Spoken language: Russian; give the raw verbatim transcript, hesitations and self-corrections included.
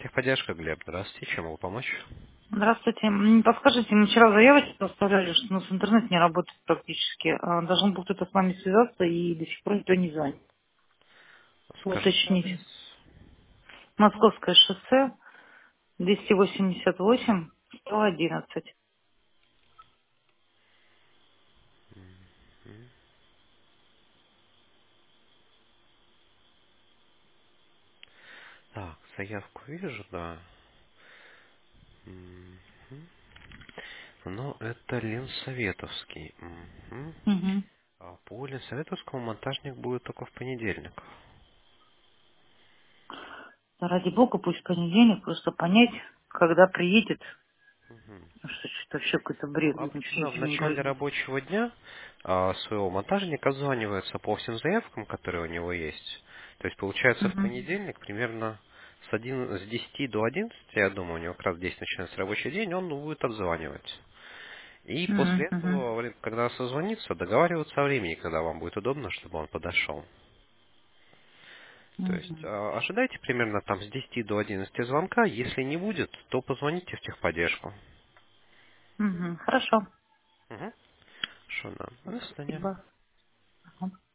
Техподдержка, Глеб. Здравствуйте. Чем могу помочь? Здравствуйте. М, Подскажите, мы вчера заявочку оставляли, что у нас интернет не работает практически. А, Должен был кто-то с нами связаться, и до сих пор никто не звонит. Скажите адрес. Уточните. Московское шоссе, двести восемьдесят восемь, сто одиннадцать. Так, заявку вижу, да. Мгм. Но это Ленсоветовский. Мгм. Угу. А по Ленсоветовскому монтажник будет только в понедельник. Да ради бога, пусть в понедельник, просто понять, когда приедет. Мгм. Потому что что-то вообще какой-то Ну, бред, ничего, обычно в ничего не начале говорит. рабочего дня а, своего монтажника отзванивается по всем заявкам, которые у него есть. То есть, получается, в Угу. понедельник примерно с, один, с десяти до одиннадцати, я думаю, у него как раз здесь начинается рабочий день, он будет обзванивать. И после Угу. этого, вре- когда созвонится, договариваться о времени, когда вам будет удобно, чтобы он подошел. То есть Угу. а, ожидайте примерно там с десяти до одиннадцати звонка. Если не будет, то позвоните в техподдержку. Угу. Хорошо. Угу. Что, да. До свидания. Спасибо. Ага.